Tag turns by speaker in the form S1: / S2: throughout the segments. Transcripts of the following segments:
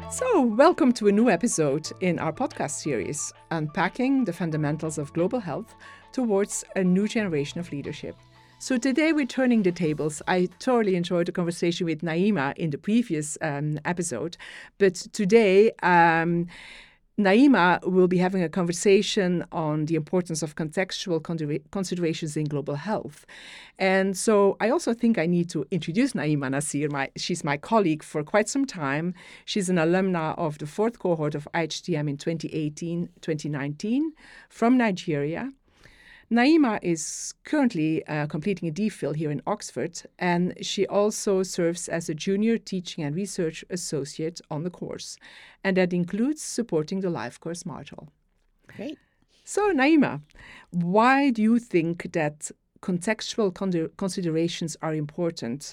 S1: So, welcome to a new episode in our podcast series, Unpacking the Fundamentals of Global Health Towards a New Generation of Leadership. So, today we're turning the tables. I thoroughly enjoyed the conversation with Naima in the previous episode, but today, Naima will be having a conversation on the importance of contextual considerations in global health. And so I also think I need to introduce Naima Nasir. She's my colleague for quite some time. She's an alumna of the fourth cohort of IHTM in 2018-2019 from Nigeria. Naima is currently completing a DPhil here in Oxford, and she also serves as a junior teaching and research associate on the course, and that includes supporting the live course module.
S2: Great.
S1: So, Naima, why do you think that contextual considerations are important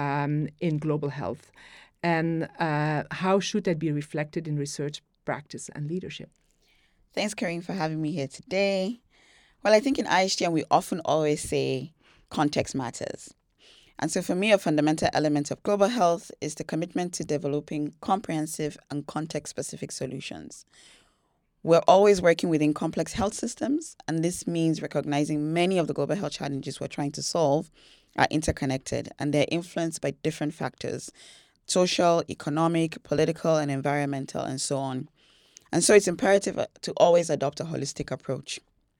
S1: in global health, and how should that be reflected in research, practice, and leadership?
S2: Thanks, Kareem, for having me here today. Well, I think in IHTM, we often always say context matters. And so for me, a fundamental element of global health is the commitment to developing comprehensive and context-specific solutions. We're always working within complex health systems, and this means recognizing many of the global health challenges we're trying to solve are interconnected, and they're influenced by different factors: social, economic, political, and environmental, and so on. And so it's imperative to always adopt a holistic approach.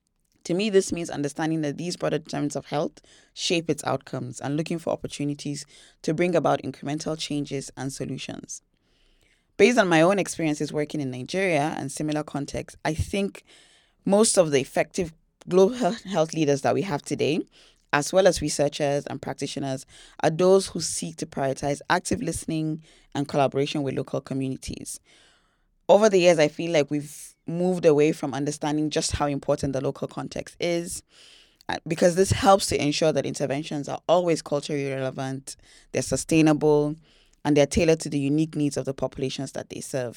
S2: To me, this means understanding that these broader determinants of health shape its outcomes and looking for opportunities to bring about incremental changes and solutions. Based on my own experiences working in Nigeria and similar contexts, I think most of the effective global health leaders that we have today, as well as researchers and practitioners, are those who seek to prioritize active listening and collaboration with local communities. Over the years, I feel like we've moved away from understanding just how important the local context is, because this helps to ensure that interventions are always culturally relevant, they're sustainable, and they're tailored to the unique needs of the populations that they serve.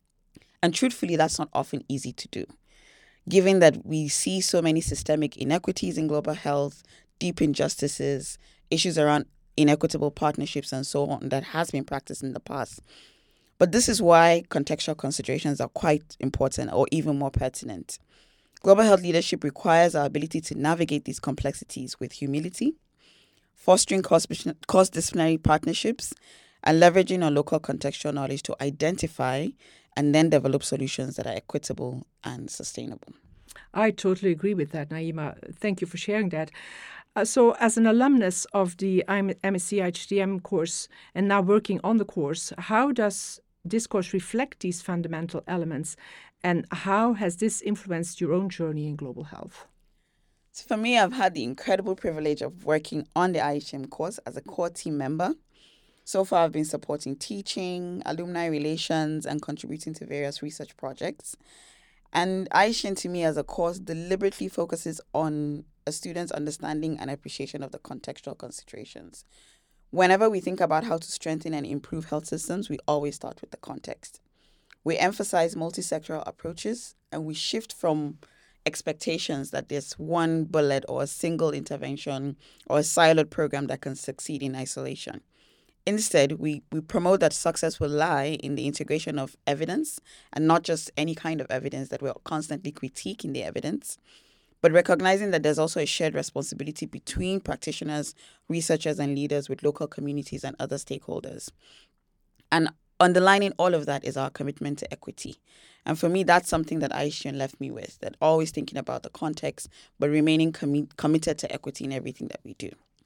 S2: And truthfully, that's not often easy to do, given that we see so many systemic inequities in global health, deep injustices, issues around inequitable partnerships, and so on that has been practiced in the past. But this is why contextual considerations are quite important, or even more pertinent. Global health leadership requires our ability to navigate these complexities with humility, fostering cross-disciplinary partnerships, and leveraging our local contextual knowledge to identify and then develop solutions that are equitable and sustainable.
S1: I totally agree with that, Naima. Thank you for sharing that. So as an alumnus of the MSc IHTM course and now working on the course, how does this course reflect these fundamental elements, and how has this influenced your own journey in global health?
S2: So for me, I've had the incredible privilege of working on the IHTM course as a core team member. So far, I've been supporting teaching, alumni relations, and contributing to various research projects. And IHTM, to me, as a course, deliberately focuses on a student's understanding and appreciation of the contextual considerations. Whenever we think about how to strengthen and improve health systems, we always start with the context. We emphasize multi-sectoral approaches, and we shift from expectations that there's one bullet or a single intervention or a siloed program that can succeed in isolation. Instead, we promote that success will lie in the integration of evidence, and not just any kind of evidence, that we're constantly critiquing the evidence, but recognizing that there's also a shared responsibility between practitioners, researchers, and leaders with local communities and other stakeholders. And underlining all of that is our commitment to equity. And for me, that's something that IHTM left me with, that always thinking about the context, but remaining committed to equity in everything that we do.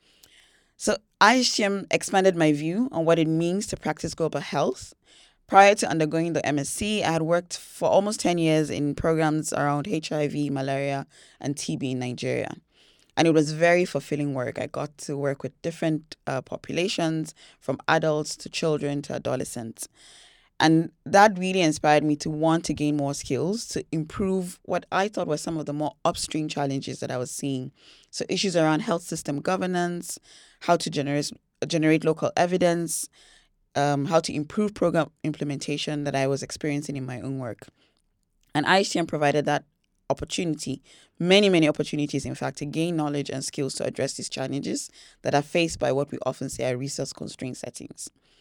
S2: So IHTM expanded my view on what it means to practice global health. Prior to undergoing the MSc, I had worked for almost 10 years in programs around HIV, malaria, and TB in Nigeria. And it was very fulfilling work. I got to work with different populations, from adults to children to adolescents. And that really inspired me to want to gain more skills to improve what I thought were some of the more upstream challenges that I was seeing. So issues around health system governance, how to generate local evidence, how to improve program implementation that I was experiencing in my own work. And IHTM provided that opportunity, many opportunities, in fact, to gain knowledge and skills to address these challenges that are faced by what we often say are resource-constrained settings.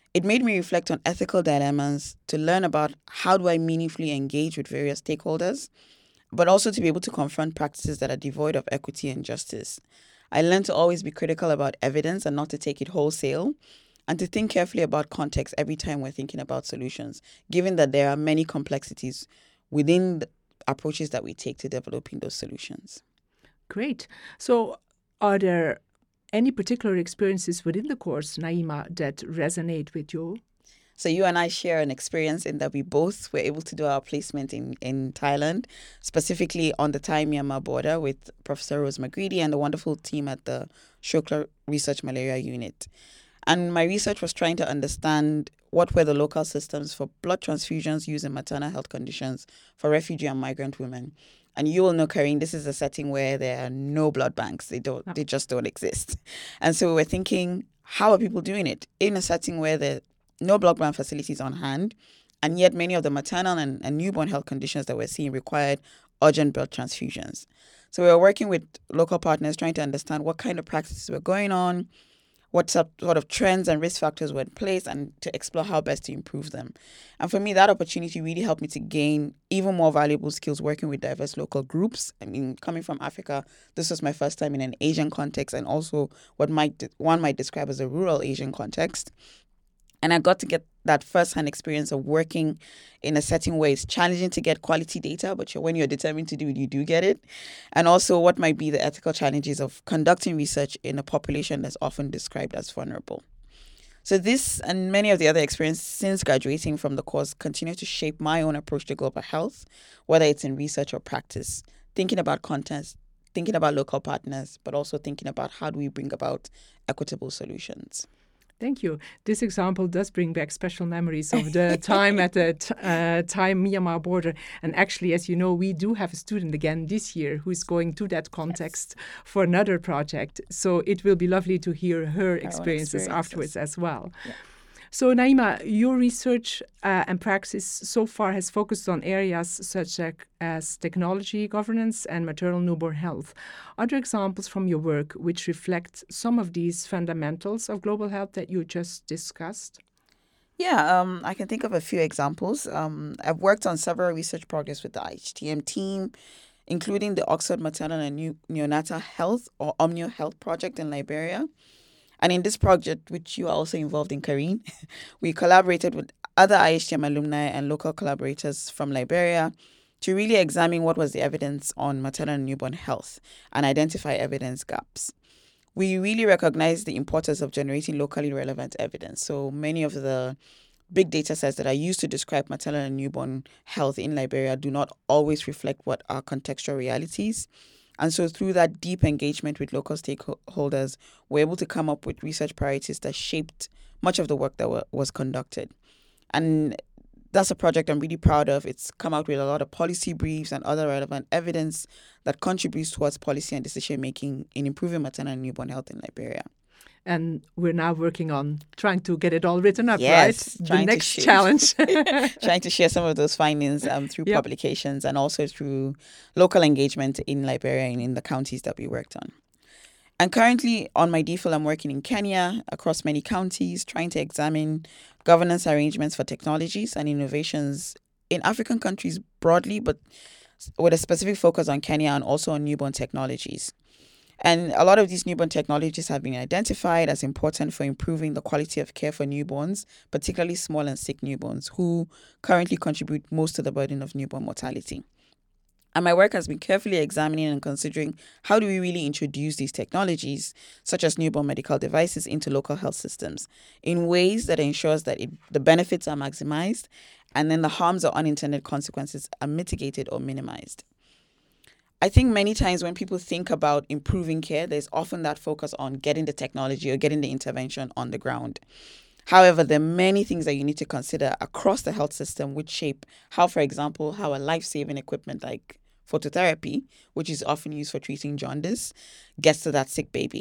S2: It made me reflect on ethical dilemmas, to learn about how do I meaningfully engage with various stakeholders, but also to be able to confront practices that are devoid of equity and justice. I learned to always be critical about evidence and not to take it wholesale, and to think carefully about context every time we're thinking about solutions, given that there are many complexities within the approaches that we take to developing those solutions.
S1: Great. So, are there any particular experiences within the course, Naima, that resonate with you?
S2: So you and I share an experience in that we both were able to do our placement in Thailand, specifically on the Thai-Myanmar border with Professor Rose McGreedy and the wonderful team at the Shokla Research Malaria Unit. And my research was trying to understand what were the local systems for blood transfusions used in maternal health conditions for refugee and migrant women. And you will know, Karine, this is a setting where there are no blood banks. They just don't exist. And so we were thinking, how are people doing it in a setting where there are no blood bank facilities on hand, and yet many of the maternal and newborn health conditions that we're seeing required urgent blood transfusions. So we were working with local partners trying to understand what kind of practices were going on, what sort of trends and risk factors were in place, and to explore how best to improve them. And for me, that opportunity really helped me to gain even more valuable skills working with diverse local groups. I mean, coming from Africa, this was my first time in an Asian context, and also what one might describe as a rural Asian context. And I got to get that first-hand experience of working in a setting where it's challenging to get quality data, but when you're determined to do it, you do get it. And also what might be the ethical challenges of conducting research in a population that's often described as vulnerable. So this and many of the other experiences since graduating from the course continue to shape my own approach to global health, whether it's in research or practice, thinking about content, thinking about local partners, but also thinking about how do we bring about equitable solutions.
S1: Thank you. This example does bring back special memories of the time at the Thai-Myanmar border. And actually, as you know, we do have a student again this year who's going to that context for another project. So it will be lovely to hear her experiences afterwards as well. Yeah. So Naima, your research and practice so far has focused on areas such as technology, governance, and maternal newborn health. Are there examples from your work which reflect some of these fundamentals of global health that you just discussed?
S2: Yeah, I can think of a few examples. I've worked on several research projects with the IHTM team, including the Oxford Maternal and Neonatal Health, or Omnio Health Project in Liberia. And in this project, which you are also involved in, Karine, we collaborated with other IHTM alumni and local collaborators from Liberia to really examine what was the evidence on maternal and newborn health and identify evidence gaps. We really recognize the importance of generating locally relevant evidence. So many of the big data sets that are used to describe maternal and newborn health in Liberia do not always reflect what are contextual realities. And so through that deep engagement with local stakeholders, we're able to come up with research priorities that shaped much of the work that was conducted. And that's a project I'm really proud of. It's come out with a lot of policy briefs and other relevant evidence that contributes towards policy and decision-making in improving maternal and newborn health in Liberia.
S1: And we're now working on trying to get it all written up,
S2: yes,
S1: right? The next challenge.
S2: Trying to share some of those findings through publications and also through local engagement in Liberia and in the counties that we worked on. And currently on my DPhil, I'm working in Kenya across many counties, trying to examine governance arrangements for technologies and innovations in African countries broadly, but with a specific focus on Kenya and also on newborn technologies. And a lot of these newborn technologies have been identified as important for improving the quality of care for newborns, particularly small and sick newborns, who currently contribute most to the burden of newborn mortality. And my work has been carefully examining and considering how do we really introduce these technologies, such as newborn medical devices, into local health systems in ways that ensures that the benefits are maximized and then the harms or unintended consequences are mitigated or minimized. I think many times when people think about improving care, there's often that focus on getting the technology or getting the intervention on the ground. However, there are many things that you need to consider across the health system which shape how, for example, how a life-saving equipment like phototherapy, which is often used for treating jaundice, gets to that sick baby.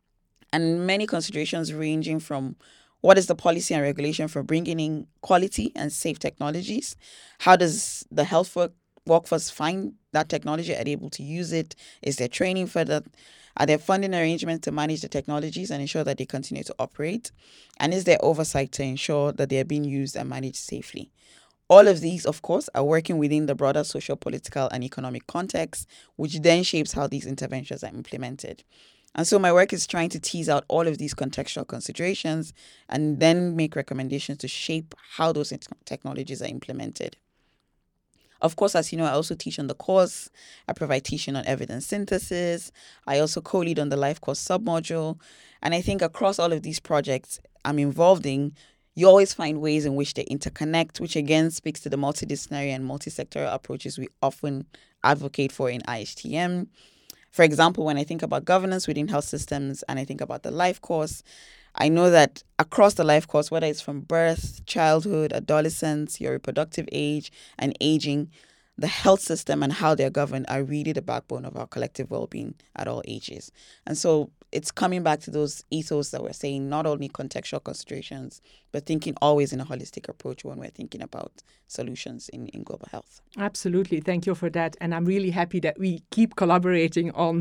S2: And many considerations ranging from what is the policy and regulation for bringing in quality and safe technologies? How does the health workforce find that technology? Are they able to use it? Is there training for that? Are there funding arrangements to manage the technologies and ensure that they continue to operate? And is there oversight to ensure that they are being used and managed safely? All of these, of course, are working within the broader social, political, and economic context, which then shapes how these interventions are implemented. And so my work is trying to tease out all of these contextual considerations and then make recommendations to shape how those technologies are implemented. Of course, as you know, I also teach on the course. I provide teaching on evidence synthesis. I also co-lead on the life course submodule. And I think across all of these projects I'm involved in, you always find ways in which they interconnect, which again speaks to the multidisciplinary and multi-sectoral approaches we often advocate for in IHTM. For example, when I think about governance within health systems and I think about the life course, I know that across the life course, whether it's from birth, childhood, adolescence, your reproductive age, and aging, the health system and how they're governed are really the backbone of our collective well-being at all ages. And so it's coming back to those ethos that we're saying, not only contextual considerations, but thinking always in a holistic approach when we're thinking about solutions in global health.
S1: Absolutely. Thank you for that. And I'm really happy that we keep collaborating on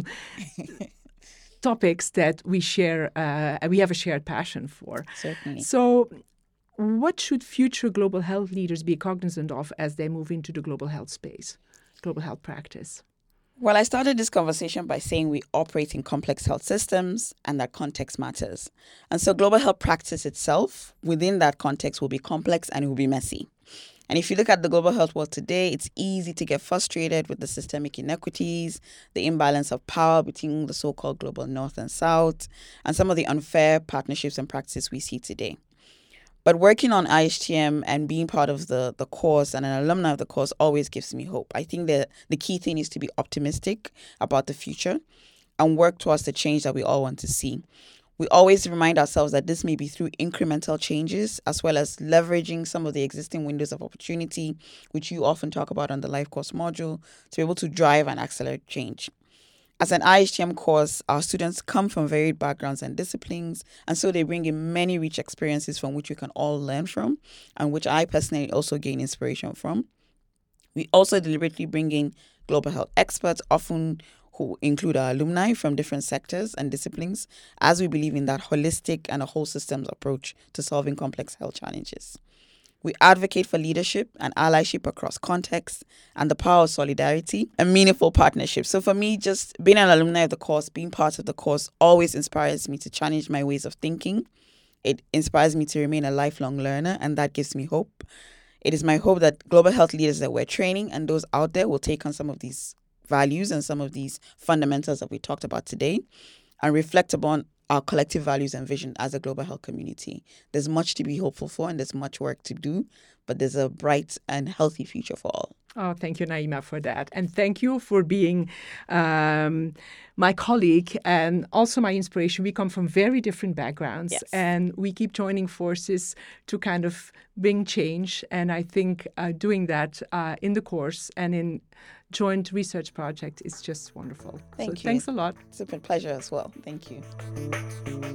S1: topics that we share, we have a shared passion for.
S2: Certainly.
S1: So what should future global health leaders be cognizant of as they move into the global health space, global health practice?
S2: Well, I started this conversation by saying we operate in complex health systems and that context matters. And so global health practice itself, within that context, will be complex and it will be messy. And if you look at the global health world today, it's easy to get frustrated with the systemic inequities, the imbalance of power between the so-called global north and south, and some of the unfair partnerships and practices we see today. But working on IHTM and being part of the course and an alumni of the course always gives me hope. I think that the key thing is to be optimistic about the future and work towards the change that we all want to see. We always remind ourselves that this may be through incremental changes as well as leveraging some of the existing windows of opportunity, which you often talk about on the life course module, to be able to drive and accelerate change. As an IHTM course, our students come from varied backgrounds and disciplines, and so they bring in many rich experiences from which we can all learn from, and which I personally also gain inspiration from. We also deliberately bring in global health experts, often who include our alumni from different sectors and disciplines, as we believe in that holistic and a whole systems approach to solving complex health challenges. We advocate for leadership and allyship across contexts and the power of solidarity and meaningful partnerships. So for me, just being an alumni of the course, being part of the course always inspires me to challenge my ways of thinking. It inspires me to remain a lifelong learner, and that gives me hope. It is my hope that global health leaders that we're training and those out there will take on some of these values and some of these fundamentals that we talked about today and reflect upon our collective values and vision as a global health community. There's much to be hopeful for and there's much work to do, but there's a bright and healthy future for all.
S1: Oh, thank you, Naima, for that. And thank you for being my colleague and also my inspiration. We come from very different backgrounds,
S2: yes,
S1: and we keep joining forces to kind of bring change. And I think doing that in the course and in joint research project is just wonderful.
S2: Thank you.
S1: Thanks a lot.
S2: It's a pleasure as well. Thank you.